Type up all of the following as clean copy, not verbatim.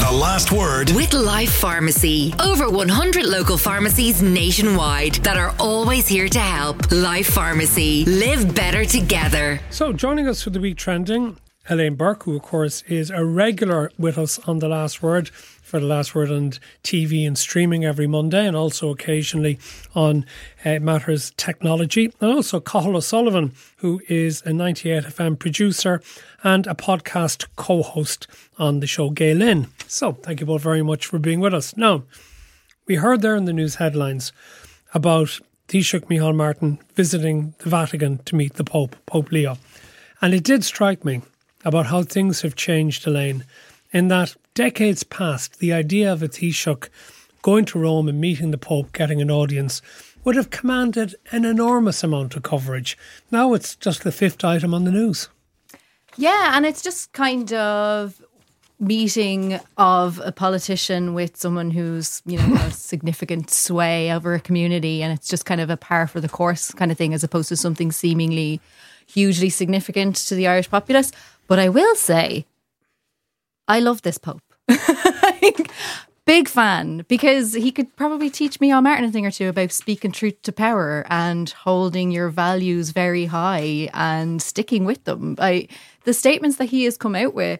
The Last Word with Life Pharmacy. Over 100 local pharmacies nationwide that are always here to help. Life Pharmacy. Live better together. So joining us for the week trending, Elaine Burke, who of course is a regular with us on The Last Word, for The Last Word on TV and streaming every Monday, and also occasionally on Matters Technology. And also Cathal O'Sullivan, who is a 98 FM producer and a podcast co-host on the show Gay Lynn. So thank you both very much for being with us. Now, we heard there in the news headlines about Taoiseach Micheál Martin visiting the Vatican to meet the Pope, Pope Leo. And it did strike me about how things have changed, Elaine, in that decades past, the idea of a Taoiseach going to Rome and meeting the Pope, getting an audience, would have commanded an enormous amount of coverage. Now it's just the fifth item on the news. Yeah, and it's just kind of meeting of a politician with someone who's, you know, a significant sway over a community, and it's just kind of a par for the course kind of thing, as opposed to something seemingly hugely significant to the Irish populace. But I will say, I love this Pope. Big fan, because he could probably teach Micheál Martin a thing or two about speaking truth to power and holding your values very high and sticking with them. The statements that he has come out with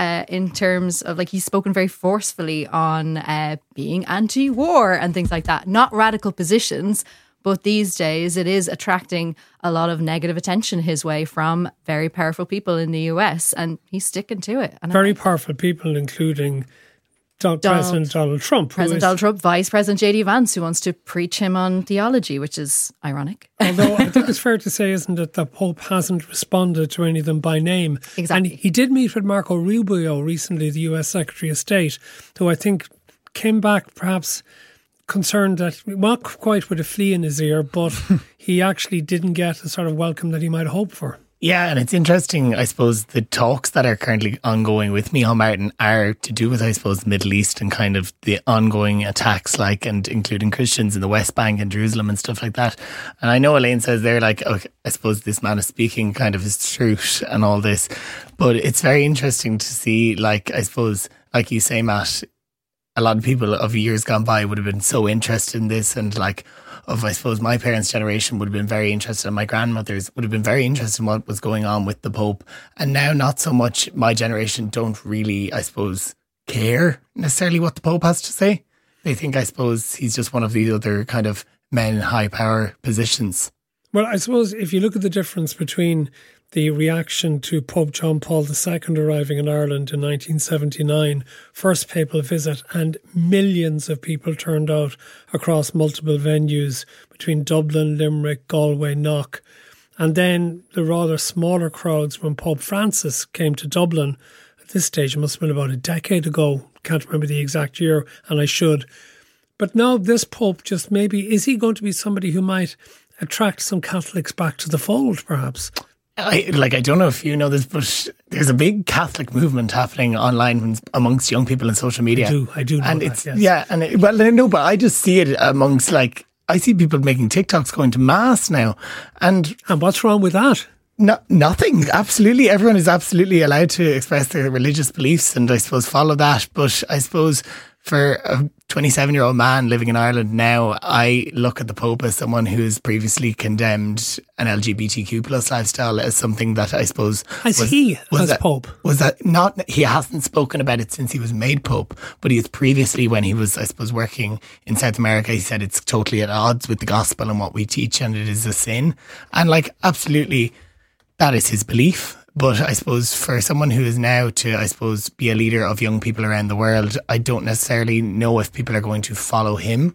in terms of, like, he's spoken very forcefully on being anti-war and things like that. Not radical positions, but these days it is attracting a lot of negative attention his way from very powerful people in the US, and he's sticking to it. And very powerful people, including President Donald Trump. Donald Trump, Vice President J.D. Vance, who wants to preach him on theology, which is ironic. Although I think it's fair to say, isn't it, that Pope hasn't responded to any of them by name. Exactly. And he did meet with Marco Rubio recently, the US Secretary of State, who I think came back perhaps concerned that, not quite with a flea in his ear, but he actually didn't get the sort of welcome that he might hope for. Yeah, and it's interesting, I suppose, the talks that are currently ongoing with Micheál Martin are to do with, I suppose, the Middle East and kind of the ongoing attacks, like, and including Christians in the West Bank and Jerusalem and stuff like that. And I know Elaine says there, like, okay, I suppose this man is speaking kind of his truth and all this, but it's very interesting to see, like, I suppose, like you say, Matt, a lot of people of years gone by would have been so interested in this, and like, of, I suppose, my parents' generation would have been very interested, and my grandmother's would have been very interested in what was going on with the Pope. And now not so much. My generation don't really, I suppose, care necessarily what the Pope has to say. They think, I suppose, he's just one of these other kind of men in high power positions. Well, I suppose if you look at the difference between the reaction to Pope John Paul II arriving in Ireland in 1979, first papal visit, and millions of people turned out across multiple venues between Dublin, Limerick, Galway, Knock, and then the rather smaller crowds when Pope Francis came to Dublin. At this stage, it must have been about a decade ago. Can't remember the exact year, and I should. But now this Pope, just maybe, is he going to be somebody who might attract some Catholics back to the fold, perhaps? I don't know if you know this, but there's a big Catholic movement happening online amongst young people in social media. I do know and that, it's, yes. Yeah, and but I just see it amongst, like, I see people making TikToks going to Mass now. And what's wrong with that? No, nothing. Absolutely. Everyone is absolutely allowed to express their religious beliefs and, I suppose, follow that. But I suppose for a 27-year-old man living in Ireland now, I look at the Pope as someone who has previously condemned an LGBTQ plus lifestyle as something that, I suppose... As Pope? Was that not... He hasn't spoken about it since he was made Pope, but he has previously, when he was, I suppose, working in South America, he said it's totally at odds with the gospel and what we teach, and it is a sin. And, like, absolutely, that is his belief. But I suppose for someone who is now to, I suppose, be a leader of young people around the world, I don't necessarily know if people are going to follow him.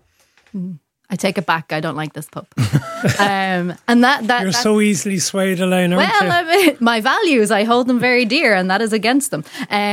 I take it back. I don't like this Pope. And that you're so easily swayed, Elaine, aren't you? Well, my values, I hold them very dear, and that is against them.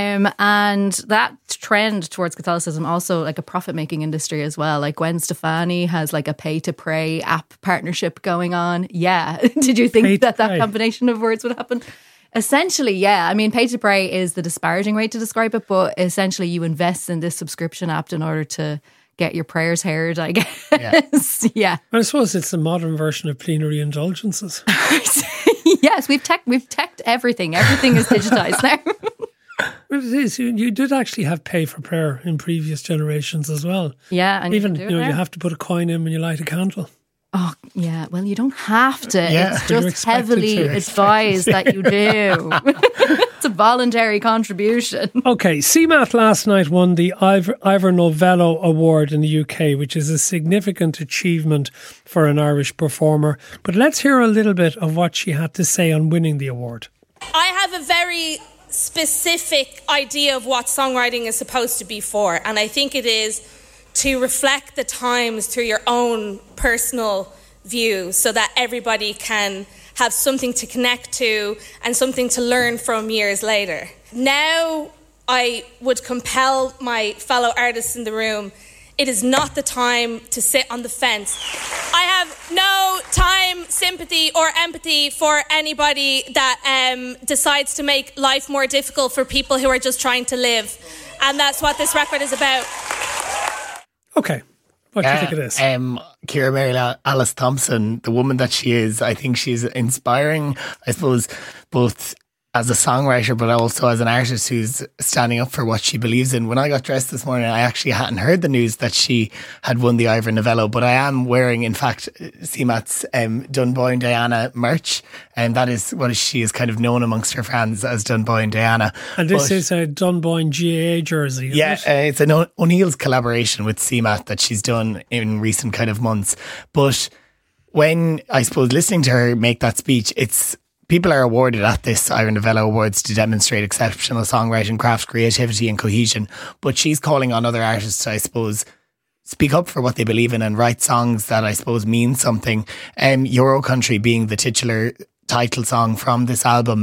And that trend towards Catholicism also, like, a profit-making industry as well. Like, Gwen Stefani has, like, a pay-to-pray app partnership going on. Yeah. Did you think that combination of words would happen? Essentially, yeah. I mean, pay to pray is the disparaging way to describe it, but essentially you invest in this subscription app in order to get your prayers heard, I guess. Yeah. I suppose it's the modern version of plenary indulgences. Yes, we've teched everything. Everything is digitized now. Well, it is. You did actually have pay for prayer in previous generations as well. Yeah, and Even you, can do it you now. have to put a coin in when you light a candle. Oh, yeah. Well, you don't have to. Yeah. It's You're just expected heavily to. advised that you do. It's a voluntary contribution. Okay, CMAT last night won the Ivor Novello Award in the UK, which is a significant achievement for an Irish performer. But let's hear a little bit of what she had to say on winning the award. I have a very specific idea of what songwriting is supposed to be for, and I think it is to reflect the times through your own personal view so that everybody can have something to connect to and something to learn from years later. Now I would compel my fellow artists in the room, it is not the time to sit on the fence. I have no time, sympathy or empathy for anybody that decides to make life more difficult for people who are just trying to live. And that's what this record is about. Okay, what do you think of this? Ciara Mary Alice Thompson, the woman that she is, I think she's inspiring, I suppose, both as a songwriter but also as an artist who's standing up for what she believes in. When I got dressed this morning, I actually hadn't heard the news that she had won the Ivor Novello, but I am wearing, in fact, CMAT's Dunboy and Diana merch, and that is what she is kind of known amongst her fans as Dunboy and Diana. And this is a Dunboy and GAA jersey, is it? It's an O'Neill's collaboration with CMAT that she's done in recent kind of months. But when, I suppose, listening to her make that speech, people are awarded at this Ivor Novello Awards to demonstrate exceptional songwriting, craft, creativity and cohesion. But she's calling on other artists to, I suppose, speak up for what they believe in and write songs that, I suppose, mean something. Euro Country being the titular title song from this album,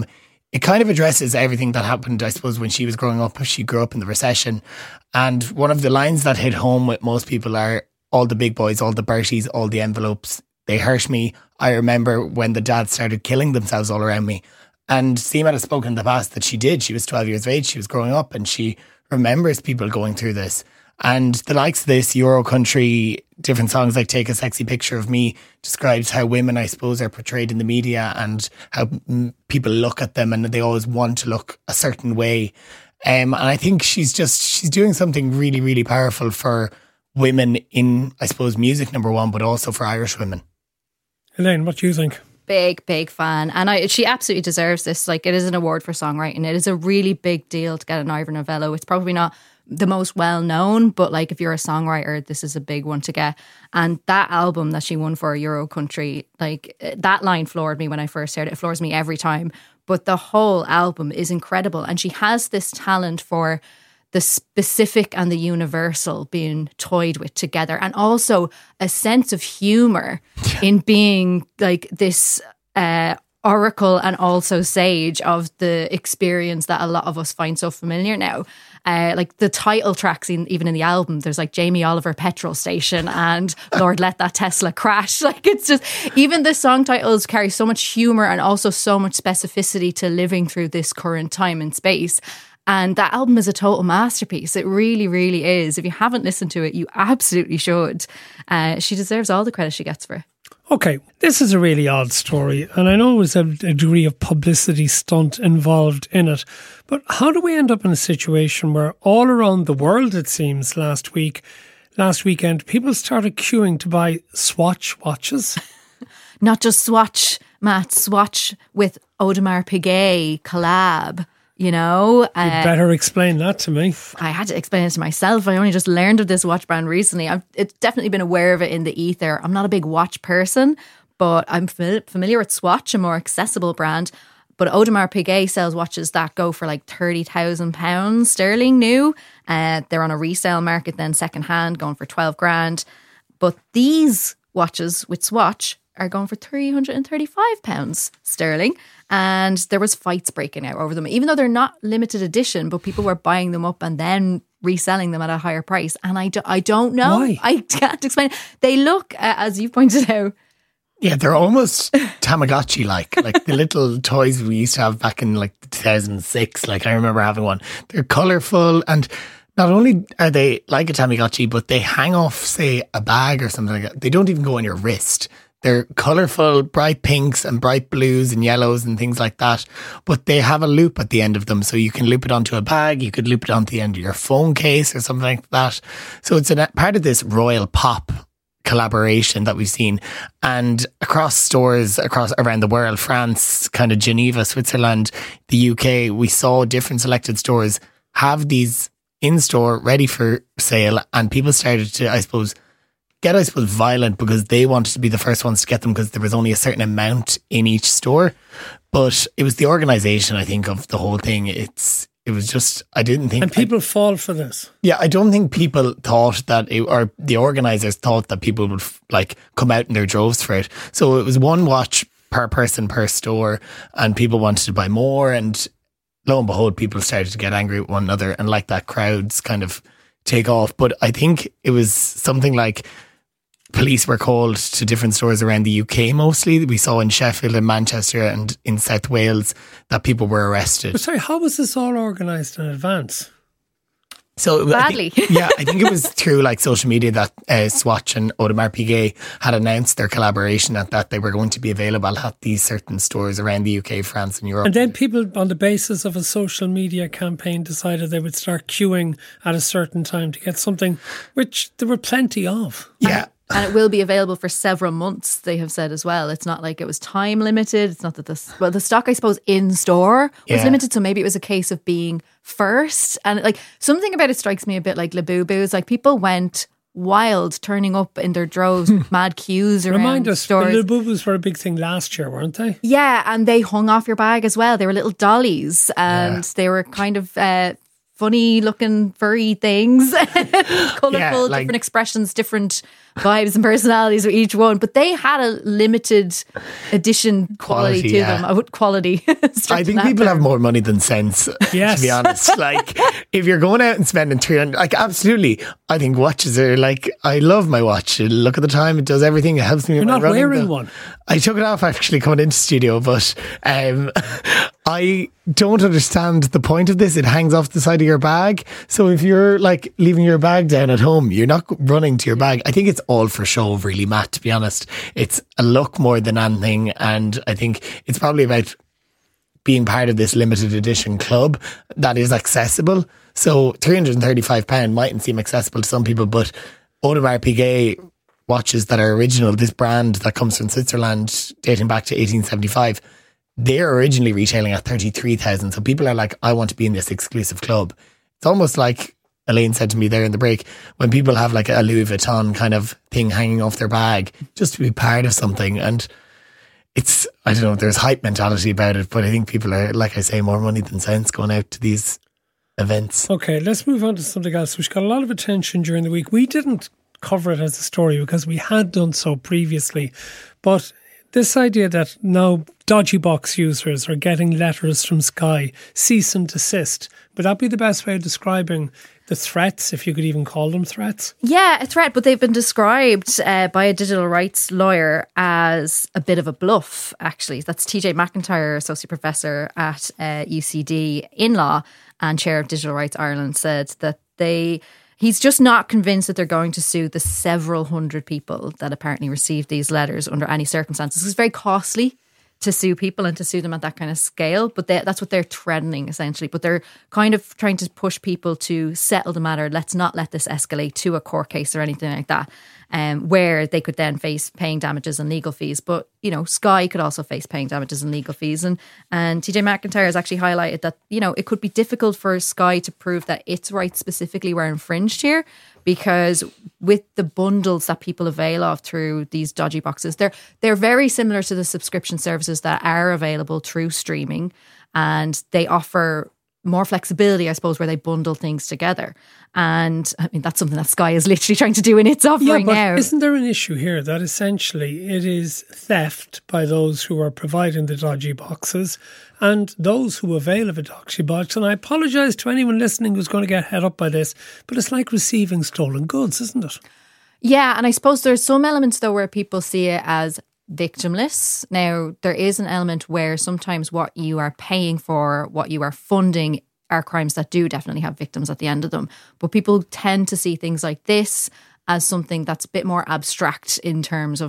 it kind of addresses everything that happened, I suppose, when she was growing up. She grew up in the recession. And one of the lines that hit home with most people are, all the big boys, all the Berties, all the envelopes, they hurt me. I remember when the dads started killing themselves all around me. And CMAT has spoken in the past that she did. She was 12 years of age. She was growing up and she remembers people going through this. And the likes of this, Euro Country, different songs like Take a Sexy Picture of Me, describes how women, I suppose, are portrayed in the media and how people look at them and they always want to look a certain way. And I think she's doing something really, really powerful for women in, I suppose, music, number one, but also for Irish women. Elaine, what do you think? Big fan. And she absolutely deserves this. Like, it is an award for songwriting. It is a really big deal to get an Ivor Novello. It's probably not the most well known, but like if you're a songwriter, this is a big one to get. And that album that she won for, Euro Country, like that line floored me when I first heard it. It floors me every time. But the whole album is incredible. And she has this talent for the specific and the universal being toyed with together, and also a sense of humour in being like this oracle and also sage of the experience that a lot of us find so familiar now. Like the title tracks, even in the album, there's like Jamie Oliver petrol station and Lord Let That Tesla Crash. Like, it's just, even the song titles carry so much humour and also so much specificity to living through this current time and space. And that album is a total masterpiece. It really, really is. If you haven't listened to it, you absolutely should. She deserves all the credit she gets for it. Okay, this is a really odd story, and I know there was a degree of publicity stunt involved in it, but how do we end up in a situation where all around the world, it seems, last weekend, people started queuing to buy Swatch watches? Not just Swatch, Matt, Swatch with Audemars Piguet collab. You know, you better explain that to me. I had to explain it to myself. I only just learned of this watch brand recently. It's definitely been aware of it in the ether. I'm not a big watch person, but I'm familiar with Swatch, a more accessible brand. But Audemars Piguet sells watches that go for like £30,000 sterling new. They're on a resale market then secondhand, going for 12 grand. But these watches with Swatch are going for £335 sterling. And there was fights breaking out over them, even though they're not limited edition, but people were buying them up and then reselling them at a higher price. And I don't know. Why? I can't explain. They look, as you pointed out, yeah, they're almost Tamagotchi-like, like the little toys we used to have back in like 2006. Like, I remember having one. They're colourful, and not only are they like a Tamagotchi, but they hang off, say, a bag or something like that. They don't even go on your wrist. They're colourful, bright pinks and bright blues and yellows and things like that. But they have a loop at the end of them. So you can loop it onto a bag. You could loop it onto the end of your phone case or something like that. So it's part of this Royal Pop collaboration that we've seen, and across stores around the world, France, kind of Geneva, Switzerland, the UK, we saw different selected stores have these in store ready for sale, and people started to get violent because they wanted to be the first ones to get them because there was only a certain amount in each store. But it was the organisation, I think, of the whole thing. It was just, I didn't think... And people fall for this. Yeah, I don't think people thought that, or the organisers thought that people would come out in their droves for it. So it was one watch per person per store, and people wanted to buy more, and lo and behold, people started to get angry with one another, and like that, crowds kind of take off. But I think it was something like police were called to different stores around the UK mostly. We saw in Sheffield and Manchester and in South Wales that people were arrested. But sorry, how was this all organised in advance? So badly. I think it was through social media that Swatch and Audemars Piguet had announced their collaboration at that they were going to be available at these certain stores around the UK, France and Europe. And then people, on the basis of a social media campaign, decided they would start queuing at a certain time to get something, which there were plenty of. Yeah. And it will be available for several months, they have said as well. It's not like it was time limited. It's not that the stock, I suppose, in store was limited. So maybe it was a case of being first. And something about it strikes me a bit like Labubu's. People went wild, turning up in their droves, mad queues around Remind us, stores. the Labubus were a big thing last year, weren't they? Yeah, and they hung off your bag as well. They were little dollies, and they were kind of... funny looking furry things, colourful, different expressions, different vibes and personalities with each one, but they had a limited edition quality to them. I would quality. I think people have more money than sense. Yes. To be honest, if you're going out and spending 300, absolutely, I think watches are I love my watch. Look at the time; it does everything. It helps me. You're with not my running. wearing one. I took it off actually coming into studio, but I don't understand the point of this. It hangs off the side of your bag. So if you're leaving your bag down at home, you're not running to your bag. I think it's all for show, really, Matt, to be honest. It's a look more than anything. And I think it's probably about being part of this limited edition club that is accessible. So £335 mightn't seem accessible to some people, but Audemars Piguet watches that are original, this brand that comes from Switzerland dating back to 1875, they're originally retailing at 33,000. So people are I want to be in this exclusive club. It's almost like Elaine said to me there in the break, when people have a Louis Vuitton kind of thing hanging off their bag, just to be part of something. And it's, I don't know, there's hype mentality about it, but I think people are, like I say, more money than sense going out to these events. Okay, let's move on to something else which got a lot of attention during the week. We didn't cover it as a story because we had done so previously, but this idea that now dodgy box users are getting letters from Sky, cease and desist, would that be the best way of describing the threats, if you could even call them threats? Yeah, a threat, but they've been described by a digital rights lawyer as a bit of a bluff, actually. That's TJ McIntyre, Associate Professor at UCD in law and Chair of Digital Rights Ireland, said that he's just not convinced that they're going to sue the several hundred people that apparently received these letters under any circumstances. It's very costly to sue people and to sue them at that kind of scale, but that's what they're threatening essentially. But they're kind of trying to push people to settle the matter. Let's not let this escalate to a court case or anything like that, where they could then face paying damages and legal fees. But Sky could also face paying damages and legal fees. And TJ McIntyre has actually highlighted that it could be difficult for Sky to prove that its rights specifically were infringed here, because with the bundles that people avail of through these dodgy boxes, they're very similar to the subscription services that are available through streaming, and they offer more flexibility, I suppose, where they bundle things together. And I mean, that's something that Sky is literally trying to do in its offering now. Isn't there an issue here that essentially it is theft by those who are providing the dodgy boxes and those who avail of a dodgy box? And I apologise to anyone listening who's going to get head up by this, but it's like receiving stolen goods, isn't it? Yeah, and I suppose there's some elements though where people see it as victimless. Now, there is an element where sometimes what you are paying for, what you are funding, are crimes that do definitely have victims at the end of them. But people tend to see things like this as something that's a bit more abstract in terms of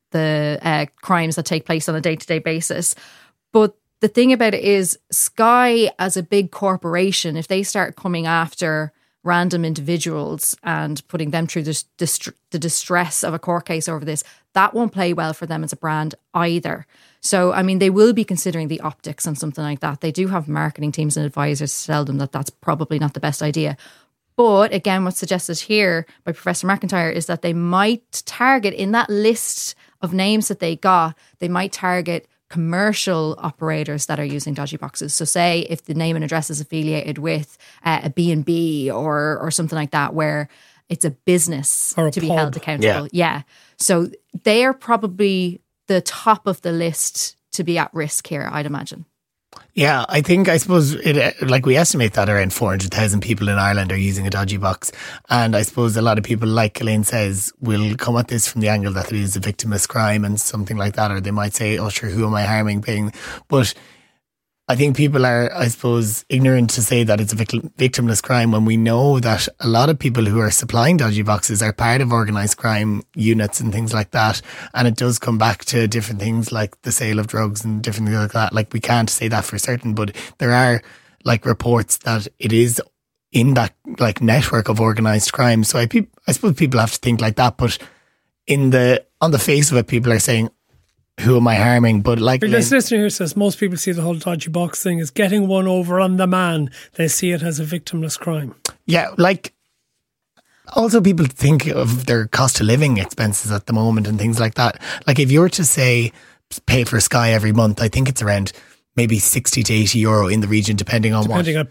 crimes that take place on a day-to-day basis. But the thing about it is, Sky as a big corporation, if they start coming after random individuals and putting them through the distress of a court case over this, that won't play well for them as a brand either. So, I mean, they will be considering the optics and something like that. They do have marketing teams and advisors to tell them that that's probably not the best idea. But again, what's suggested here by Professor McIntyre is that they might target, in that list of names that they got, they might target commercial operators that are using dodgy boxes. So say if the name and address is affiliated with a B&B or something like that, where it's a business or a to be pub. held accountable. Yeah. So they are probably the top of the list to be at risk here, I'd imagine. Yeah, I suppose we estimate that around 400,000 people in Ireland are using a dodgy box. And I suppose a lot of people, like Elaine says, will come at this from the angle that it is a victimless crime and something like that. Or they might say, oh, sure, who am I harming? But I think people are, I suppose, ignorant to say that it's a victimless crime when we know that a lot of people who are supplying dodgy boxes are part of organised crime units and things like that. And it does come back to different things like the sale of drugs and different things like that. Like, we can't say that for certain, but there are like reports that it is in that like network of organised crime. So I suppose people have to think like that. But on the face of it, people are saying, who am I harming? But like this listener here says, most people see the whole dodgy box thing as getting one over on the man. They see it as a victimless crime. Yeah, like also people think of their cost of living expenses at the moment and things like that. Like if you were to say pay for Sky every month, I think it's around maybe 60 to 80 euro in the region, depending on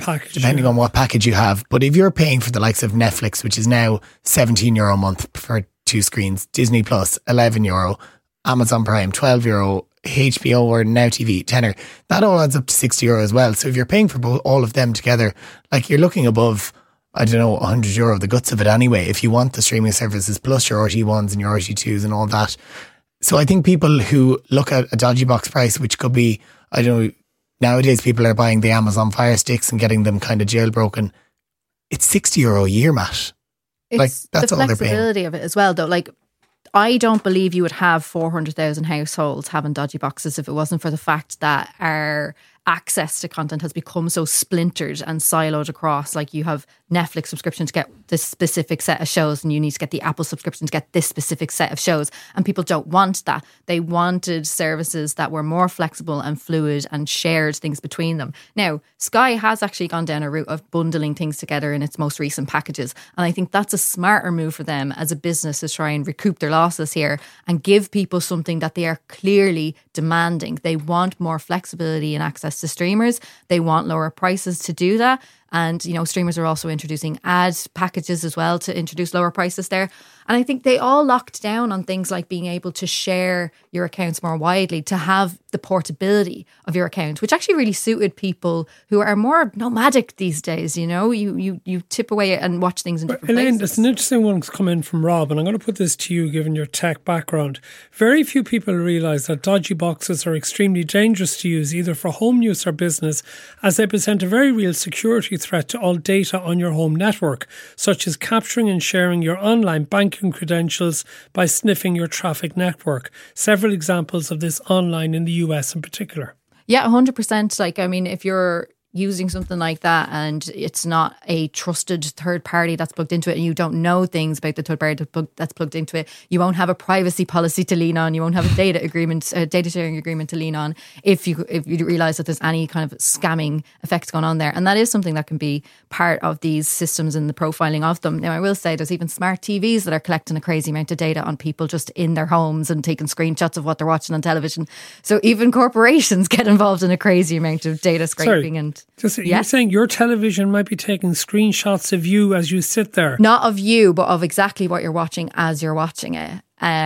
what package you have. But if you're paying for the likes of Netflix, which is now 17 euro a month for 2 screens, Disney Plus 11 euro, Amazon Prime, €12, HBO or Now TV, tenner. That all adds up to €60 as well. So if you're paying for all of them together, like you're looking above, I don't know, €100, the guts of it anyway, if you want the streaming services plus your RT1s and your RT2s and all that. So I think people who look at a dodgy box price, which could be, I don't know, nowadays people are buying the Amazon Fire Sticks and getting them kind of jailbroken. It's €60 a year, Matt. It's that's all they're paying. The flexibility of it as well, though. Like, I don't believe you would have 400,000 households having dodgy boxes if it wasn't for the fact that our access to content has become so splintered and siloed across. Like, you have Netflix subscription to get this specific set of shows, and you need to get the Apple subscription to get this specific set of shows. And people don't want that. They wanted services that were more flexible and fluid and shared things between them. Now, Sky has actually gone down a route of bundling things together in its most recent packages. And I think that's a smarter move for them as a business to try and recoup their losses here and give people something that they are clearly demanding. They want more flexibility and access to streamers. They want lower prices to do that. And, you know, streamers are also introducing ad packages as well to introduce lower prices there. And I think they all locked down on things like being able to share your accounts more widely, to have the portability of your account, which actually really suited people who are more nomadic these days. You know, you tip away and watch things in different Elaine, places. there's an interesting one that's come in from Rob, and I'm going to put this to you given your tech background. Very few people realise that dodgy boxes are extremely dangerous to use, either for home use or business, as they present a very real security threat to all data on your home network, such as capturing and sharing your online banking credentials by sniffing your traffic network. Several examples of this online in the US in particular. Yeah, 100%. Like, I mean, if you're using something like that and it's not a trusted third party that's plugged into it, and you don't know things about the third party that's plugged into it, you won't have a privacy policy to lean on, you won't have a data sharing agreement to lean on if you realise that there's any kind of scamming effects going on there. And that is something that can be part of these systems and the profiling of them. Now, I will say there's even smart TVs that are collecting a crazy amount of data on people just in their homes and taking screenshots of what they're watching on television. So even corporations get involved in a crazy amount of data scraping. You're saying your television might be taking screenshots of you as you sit there? Not of you, but of exactly what you're watching as you're watching it.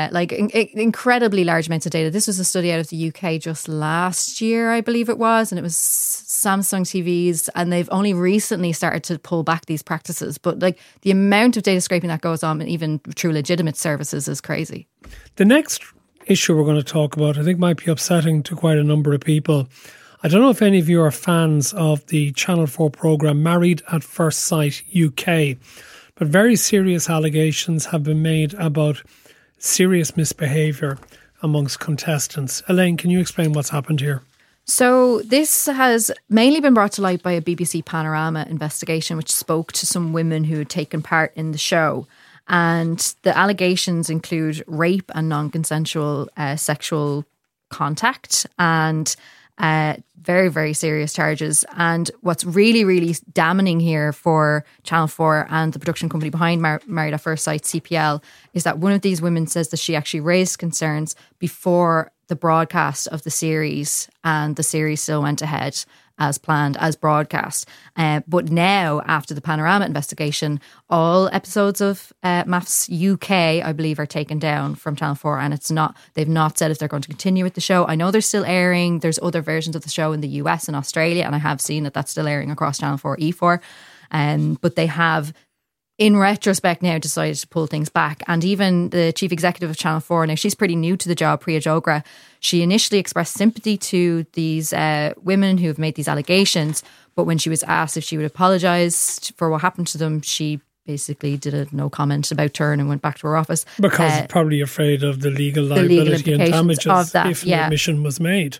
Incredibly large amounts of data. This was a study out of the UK just last year, I believe it was, and it was Samsung TVs, and they've only recently started to pull back these practices. But like, the amount of data scraping that goes on, even through legitimate services, is crazy. The next issue we're going to talk about, I think, might be upsetting to quite a number of people. I don't know if any of you are fans of the Channel 4 programme Married at First Sight UK, but very serious allegations have been made about serious misbehaviour amongst contestants. Elaine, can you explain what's happened here? So this has mainly been brought to light by a BBC Panorama investigation which spoke to some women who had taken part in the show. And the allegations include rape and non-consensual sexual contact and very, very serious charges. And what's really, really damning here for Channel 4 and the production company behind Married at First Sight, CPL, is that one of these women says that she actually raised concerns before the broadcast of the series, and the series still went ahead as planned, as broadcast. But now, after the Panorama investigation, all episodes of MAFS UK, I believe, are taken down from Channel 4, and they've not said if they're going to continue with the show. I know they're still airing. There's other versions of the show in the US and Australia, and I have seen that that's still airing across Channel 4 E4. But they have, in retrospect now, decided to pull things back. And even the chief executive of Channel 4, now she's pretty new to the job, Priya Jogra, she initially expressed sympathy to these women who have made these allegations. But when she was asked if she would apologise for what happened to them, she basically did a no comment about turn and went back to her office. Because probably afraid of the legal liability and damages of that, if an admission was made.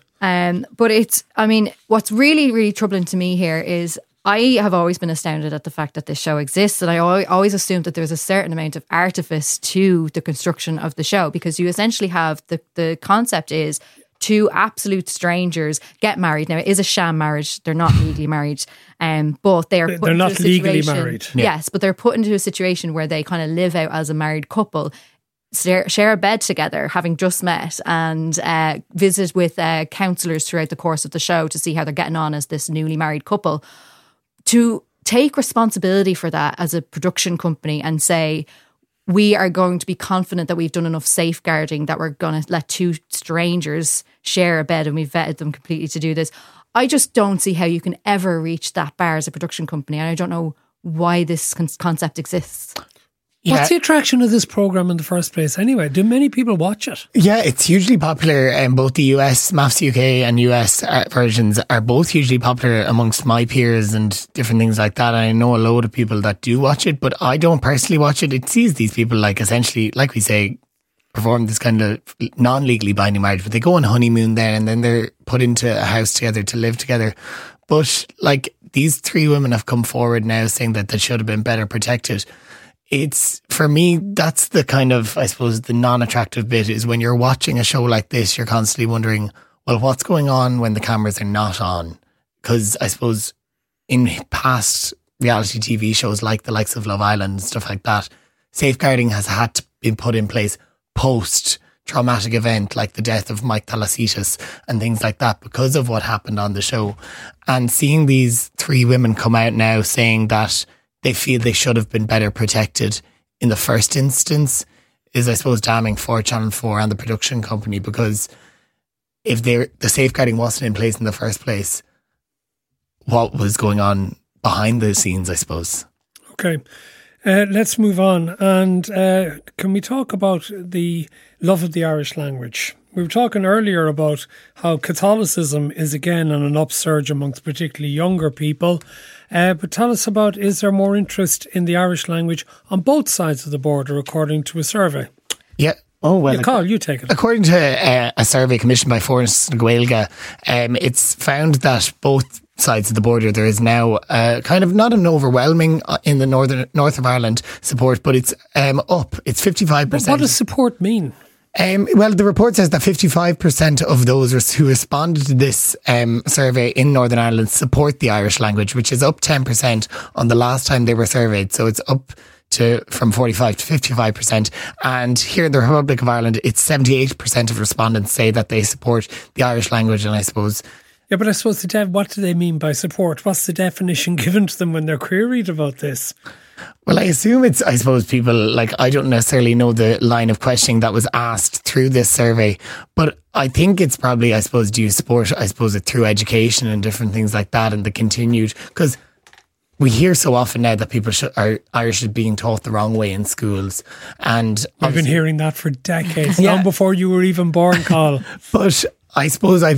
But what's really, really troubling to me here is I have always been astounded at the fact that this show exists, and I always assumed that there's a certain amount of artifice to the construction of the show, because you essentially have the concept is two absolute strangers get married. Now, it is a sham marriage. They're not legally married, but they're not legally married. Yes, but they're put into a situation where they kind of live out as a married couple, share a bed together, having just met, and visit with counsellors throughout the course of the show to see how they're getting on as this newly married couple. To take responsibility for that as a production company and say, we are going to be confident that we've done enough safeguarding, that we're going to let two strangers share a bed and we've vetted them completely to do this. I just don't see how you can ever reach that bar as a production company. And I don't know why this concept exists. Yeah. What's the attraction of this programme in the first place anyway? Do many people watch it? Yeah, it's hugely popular. Both the US, MAFS UK and US versions are both hugely popular amongst my peers and different things like that. And I know a load of people that do watch it, but I don't personally watch it. It sees these people essentially, like we say, perform this kind of non-legally binding marriage, but they go on honeymoon there and then they're put into a house together to live together. But these three women have come forward now saying that they should have been better protected. It's, for me, that's the kind of, I suppose, the non-attractive bit is when you're watching a show like this, you're constantly wondering, well, what's going on when the cameras are not on? Because I suppose in past reality TV shows like the likes of Love Island and stuff like that, safeguarding has had to be put in place post-traumatic event like the death of Mike Thalasitis and things like that because of what happened on the show. And seeing these three women come out now saying that they feel they should have been better protected in the first instance is, I suppose, damning for Channel 4 and the production company, because if the safeguarding wasn't in place in the first place, what was going on behind the scenes, I suppose. Okay. Let's move on. And can we talk about the love of the Irish language? We were talking earlier about how Catholicism is again on an upsurge amongst particularly younger people. But tell us about, is there more interest in the Irish language on both sides of the border, according to a survey? Yeah. Oh, well. Yeah, Carl, you take it. According to a survey commissioned by Fornas na Gaeilge, it's found that both sides of the border, there is now kind of not an overwhelming in the north of Ireland support, but it's up. It's 55%. But what does support mean? Well, the report says that 55% of those who responded to this survey in Northern Ireland support the Irish language, which is up 10% on the last time they were surveyed. So it's up from 45 to 55%. And here in the Republic of Ireland, it's 78% of respondents say that they support the Irish language. And I suppose... Yeah, but I suppose what do they mean by support? What's the definition given to them when they're queried about this? Well, I assume it's, I suppose, people, I don't necessarily know the line of questioning that was asked through this survey, but I think it's probably, I suppose, do you support, I suppose, it through education and different things like that and the continued, because we hear so often now that people Irish is being taught the wrong way in schools. And I've been hearing that for decades, long before you were even born, Carl. But I suppose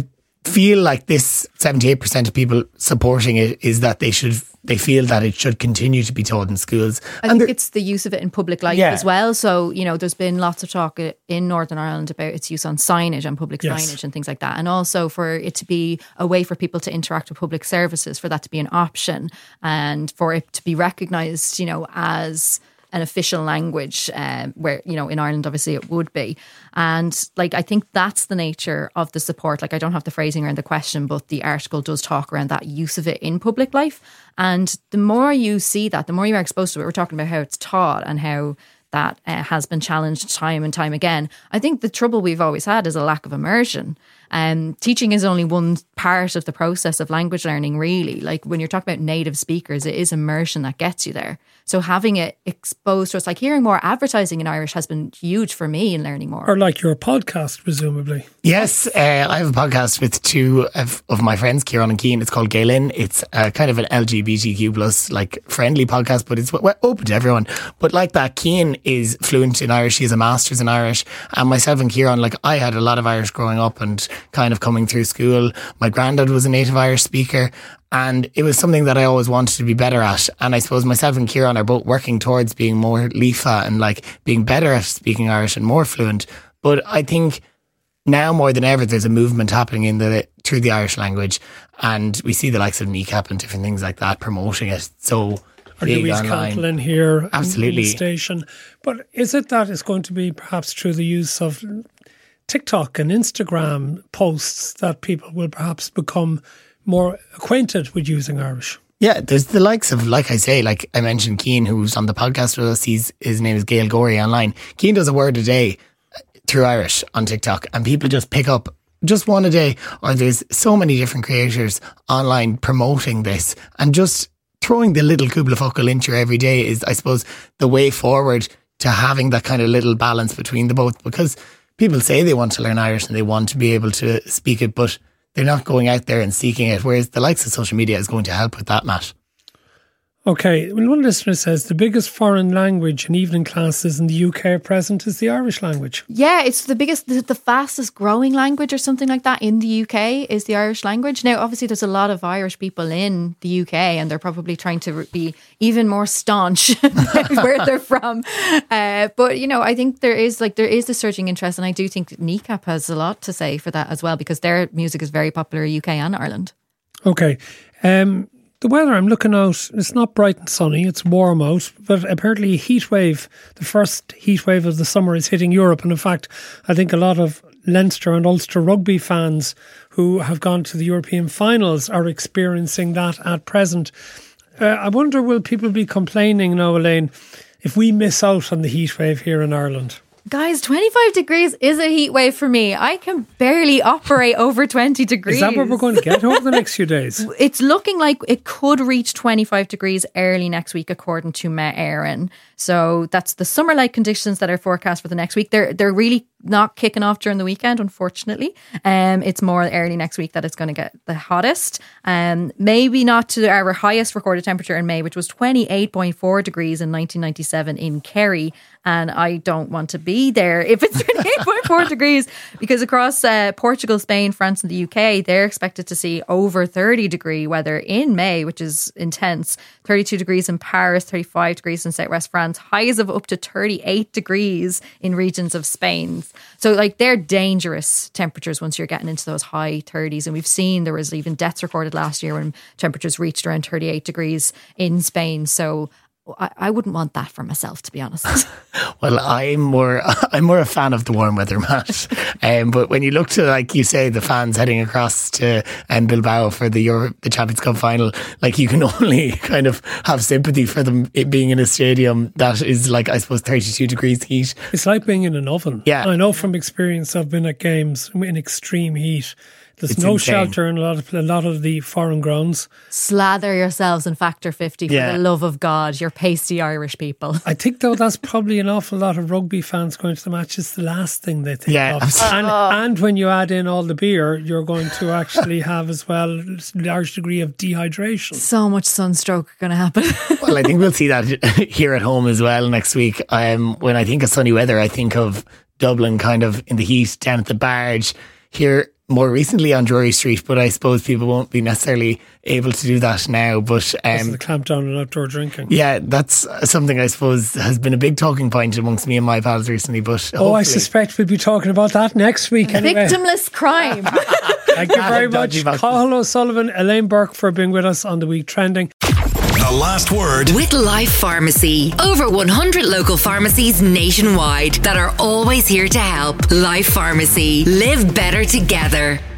feel like this 78% of people supporting it is that they feel that it should continue to be taught in schools. I think it's the use of it in public life Yeah. as well. So, you know, there's been lots of talk in Northern Ireland about its use on signage and public Yes. signage and things like that. And also for it to be a way for people to interact with public services, for that to be an option and for it to be recognised, you know, as an official language, where, you know, in Ireland, obviously it would be. And like, I think that's the nature of the support. Like, I don't have the phrasing around the question, but the article does talk around that use of it in public life. And the more you see that, the more you are exposed to it. We're talking about how it's taught and how that has been challenged time and time again. I think the trouble we've always had is a lack of immersion. Teaching is only one part of the process of language learning, really. Like, when you're talking about native speakers, it is immersion that gets you there. So having it exposed to us, like hearing more advertising in Irish has been huge for me in learning more. Or like your podcast, presumably. Yes, I have a podcast with two of my friends, Kieran and Keane. It's called Gaelin. It's kind of an LGBTQ plus like friendly podcast, but it's open to everyone. But like that, Keane is fluent in Irish. He has a master's in Irish. And myself and Kieran, like, I had a lot of Irish growing up and kind of coming through school. My granddad was a native Irish speaker. And it was something that I always wanted to be better at. And I suppose myself and Kieran are both working towards being more Líofa and like being better at speaking Irish and more fluent. But I think now more than ever, there's a movement happening through the Irish language. And we see the likes of NECAP and different things like that promoting it. So Or big Louise online. Conklin here Absolutely. in the station. But is it that it's going to be perhaps through the use of TikTok and Instagram posts that people will perhaps become more acquainted with using Irish? Yeah, there's the likes of, like I say, like I mentioned, Keane, who's on the podcast with us. His name is Gail Gorey online. Keane does a word a day through Irish on TikTok, and people just pick up just one a day. Or there's so many different creators online promoting this, and just throwing the little Cúpla Focal into your every day is, I suppose, the way forward to having that kind of little balance between the both. Because people say they want to learn Irish and they want to be able to speak it, but they're not going out there and seeking it, whereas the likes of social media is going to help with that, Matt. Okay, well, one listener says the biggest foreign language in evening classes in the UK at present is the Irish language. Yeah, it's the fastest growing language or something like that in the UK is the Irish language. Now, obviously, there's a lot of Irish people in the UK and they're probably trying to be even more staunch where they're from. But, you know, I think there is the surging interest, and I do think NECAP has a lot to say for that as well, because their music is very popular in UK and Ireland. Okay. The weather, I'm looking out, it's not bright and sunny, it's warm out, but apparently a heat wave, the first heat wave of the summer is hitting Europe. And in fact, I think a lot of Leinster and Ulster rugby fans who have gone to the European finals are experiencing that at present. I wonder, will people be complaining now, Elaine, if we miss out on the heat wave here in Ireland? Guys, 25 degrees is a heat wave for me. I can barely operate over 20 degrees. Is that what we're going to get over the next few days? It's looking like it could reach 25 degrees early next week, according to Met Éireann. So that's the summer-like conditions that are forecast for the next week. They're really not kicking off during the weekend, unfortunately. It's more early next week that it's going to get the hottest. Maybe not to our highest recorded temperature in May, which was 28.4 degrees in 1997 in Kerry. And I don't want to be there if it's 28.4 degrees, because across Portugal, Spain, France and the UK, they're expected to see over 30 degree weather in May, which is intense. 32 degrees in Paris, 35 degrees in southwest France, highs of up to 38 degrees in regions of Spain. So like, they're dangerous temperatures once you're getting into those high 30s. And we've seen there was even deaths recorded last year when temperatures reached around 38 degrees in Spain. So I wouldn't want that for myself, to be honest. Well, I'm more a fan of the warm weather, Matt. But when you look to, like you say, the fans heading across to Bilbao for the Champions Cup final, like, you can only kind of have sympathy for them, it being in a stadium that is like, I suppose, 32 degrees heat. It's like being in an oven. Yeah. I know from experience, I've been at games in extreme heat. There's It's no insane. shelter in a lot of the foreign grounds. Slather yourselves in Factor 50 for Yeah. the love of God, you're pasty Irish people. I think, though, that's probably an awful lot of rugby fans going to the match. It's the last thing they think Yeah, of. absolutely. And when you add in all the beer, you're going to actually have as well a large degree of dehydration. So much sunstroke going to happen. Well, I think we'll see that here at home as well next week. When I think of sunny weather, I think of Dublin kind of in the heat down at the barge. here more recently on Drury Street, but I suppose people won't be necessarily able to do that now. But the clampdown on outdoor drinking. Yeah, that's something I suppose has been a big talking point amongst me and my pals recently. But I suspect we'll be talking about that next week. Anyway. Victimless crime. Thank you very much, Cathal O'Sullivan, Elaine Burke, for being with us on The Week Trending. The Last Word with Life Pharmacy. Over 100 local pharmacies nationwide that are always here to help. Life Pharmacy. Live better together.